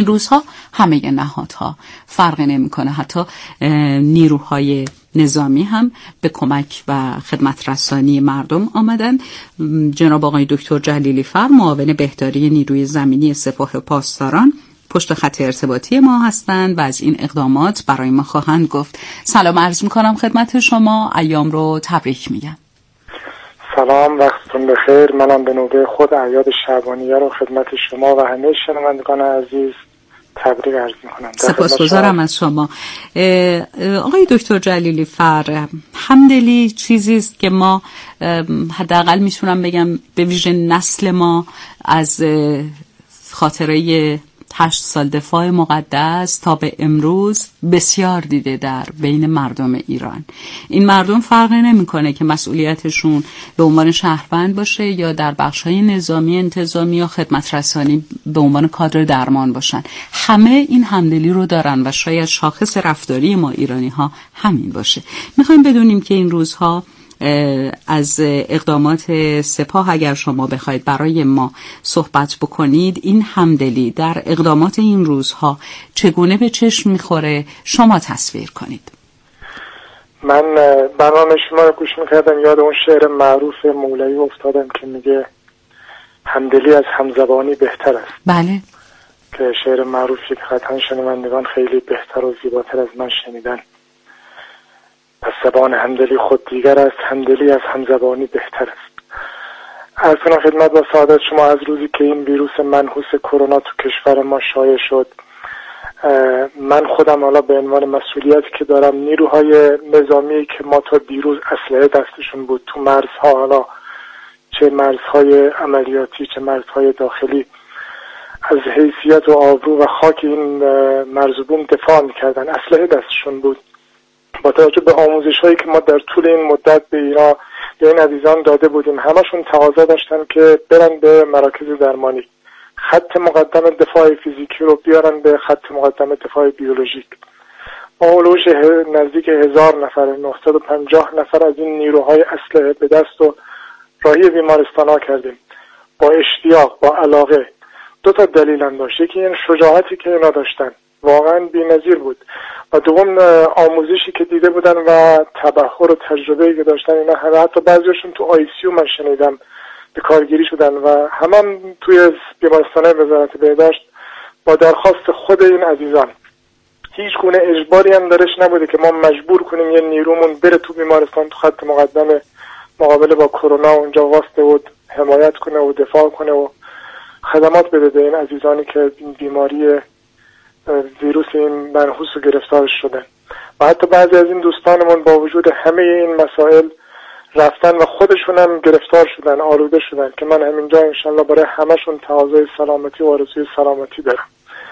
این روزها همه نهادها فرق نمیکنه، حتی نیروهای نظامی هم به کمک و خدمت رسانی مردم آمدن. جناب آقای دکتر جلیلی فر، معاون بهداری نیروی زمینی سپاه پاسداران، پشت خط ارتباطی ما هستند و از این اقدامات برای ما خواهند گفت. سلام عرض میکنم خدمت شما، ایام رو تبریک میگم. سلام، وقتتون بخیر. منم به نوبه خود اعیاد شعبانیه رو خدمت شما و همه شنوندگان عزیز تبریک عرض میکنم. سپاسگزارم از شما. آقای دکتر جلیلی فر، همدلی چیزی است که ما حداقل میتونم بگم به ویژه نسل ما از خاطره 8 سال دفاع مقدس تا به امروز بسیار دیده در بین مردم ایران. این مردم فرقی نمیکنه که مسئولیتشون به عنوان شهروند باشه یا در بخش‌های نظامی انتظامی یا خدمت رسانی به عنوان کادر درمان باشن، همه این همدلی رو دارن و شاید شاخص رفتاری ما ایرانی‌ها همین باشه. میخوایم بدونیم که این روزها از اقدامات سپاه اگر شما بخواید برای ما صحبت بکنید، این همدلی در اقدامات این روزها چگونه به چشم میخوره، شما تصویر کنید. من برنامه شما رو گوش میکردم، یاد اون شعر معروف مولوی افتادم که میگه همدلی از همزبانی بهتر است. بله، که شعر معروفی که قطعا شنوندگان خیلی بهتر و زیباتر از من شنیدن. پس زبان همدلی خود دیگر است، همدلی از همزبانی بهتر است. عرض کنم خدمت و سعادت شما، از روزی که این ویروس منحوس کرونا تو کشور ما شایع شد، من خودم حالا به عنوان مسئولیتی که دارم، نیروهای نظامی که ما تا دیروز اسلحه دستشون بود تو مرزها، حالا چه مرزهای عملیاتی چه مرزهای داخلی، از حیثیت و آبرو و خاک این مرز و بوم دفاع میکردن، اسلحه دستشون بود. با توجه به آموزش‌هایی که ما در طول این مدت به اینا، به این عزیزان داده بودیم، همشون تقاضا داشتن که برن به مراکز درمانی، خط مقدم دفاع فیزیکی رو بیارن به خط مقدم دفاع بیولوژیک. ما اولوش نزدیک 1000 نفر، 950 نفر از این نیروهای اسلحه به دست و راهی بیمارستان‌ها کردیم، با اشتیاق، با علاقه. 2 تا دلیل هم داشت. یکی این شجاعتی که اینا داشتن واقعا بی‌نظیر بود، و دوم آموزشی که دیده بودن و تبحر و تجربه‌ای که داشتن. اینا همه، حتی بعضیشون تو ICU من شنیدم به کارگیری شدن و هم توی بیمارستان وزارت بهداشت با درخواست خود این عزیزان. هیچ گونه اجباری هم درش نبوده که ما مجبور کنیم یه نیرومون بره تو بیمارستان، تو خط مقدم مقابله با کرونا اونجا واسطه و حمایت کنه و دفاع کنه و خدمات بده به این عزیزانی که بیماری ویروس این منحوس رو گرفتار شدن. و حتی بعضی از این دوستانمون با وجود همه این مسائل رفتن و خودشون هم گرفتار شدن، آلوده شدن، که من همینجا انشالله برای همشون تقاضای سلامتی و آرزوی سلامتی دارم.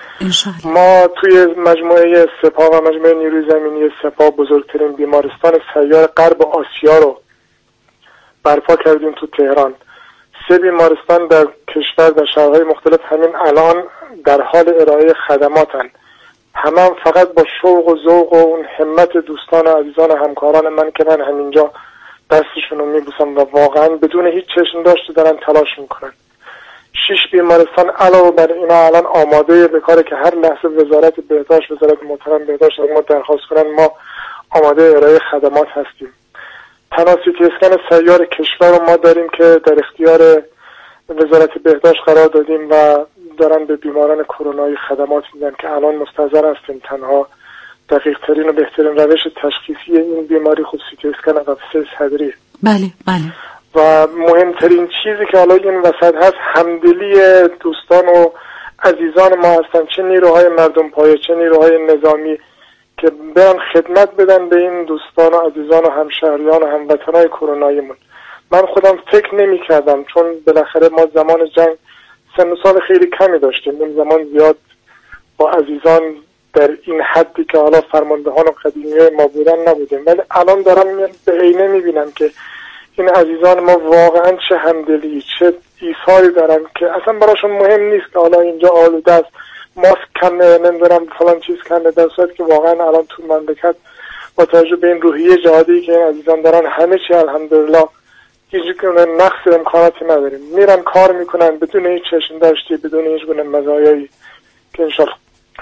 ما توی مجموعه سپاه و مجموعه نیروی زمینی سپاه بزرگترین بیمارستان سیار غرب آسیا رو برپا کردیم تو تهران. 3 بیمارستان در کشور در شهرهای مختلف همین الان در حال ارائه خدماتن. همه فقط با شوق و ذوق و اون همت دوستان و عزیزان و همکاران من که من همینجا دستشون رو میبوسم و واقعا بدون هیچ چشم داشته دارن تلاش میکنن. 6 بیمارستان علاوه بر اینا الان آماده به کاره که هر لحظه وزارت بهداشت، وزارت محترم بهداشت از ما درخواست کنن، ما آماده ارائه خدمات هستیم. تنها CT اسکن سیار کشور رو ما داریم که در اختیار وزارت بهداشت قرار دادیم و دارن به بیماران کرونایی خدمات میدن که الان مستحضر هستیم تنها دقیق ترین و بهترین روش تشخیصی این بیماری خود CT اسکن قفسه صدری. بله بله. و مهمترین چیزی که حالا این وسط هست، همدلی دوستان و عزیزان ما هستن، چه نیروهای مردم پایه چه نیروهای نظامی، که برن خدمت بدن به این دوستان و عزیزان و همشهریان و هموطنای کروناییمون. من خودم فکر نمی کردم، چون بالاخره ما زمان جنگ سن و سال خیلی کمی داشتیم، اون زمان زیاد با عزیزان در این حدی که حالا فرماندهان و قدیمی ما بودن نبودیم، ولی الان دارم به عینه میبینم که این عزیزان ما واقعا چه همدلی، چه ایثاری دارن که اصلا براشون مهم نیست که حالا اینجا آلوده است، ماسک کمه، نمیدونم فلان چیز کمه، در صورتی که واقعا الان تو مملکت با توجه به این روحیه جهادی که این عزیزان دارن همه چی الحمدلله هیچ گونه نقص امکاناتی نداریم، میرن کار میکنن بدون هیچ چشم داشتی، بدون هیچ گونه مزایایی که انشالله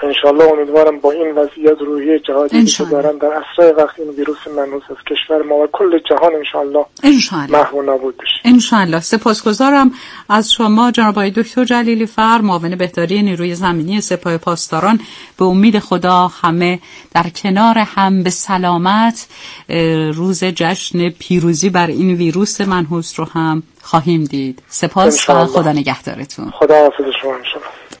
انشالله امیدوارم با این وضعیت روحی جهادی که دارن در اسرع وقت این ویروس منحوس از کشور ما و کل جهان انشالله محو و نابود بشه. انشالله. سپاسگزارم از شما جناب آقای دکتر جلیلی فر، معاون بهداری نیروی زمینی سپاه پاسداران. به امید خدا همه در کنار هم به سلامت روز جشن پیروزی بر این ویروس منحوس رو هم خواهیم دید. سپاس و خدا نگهدارتون. خدا حافظ شما.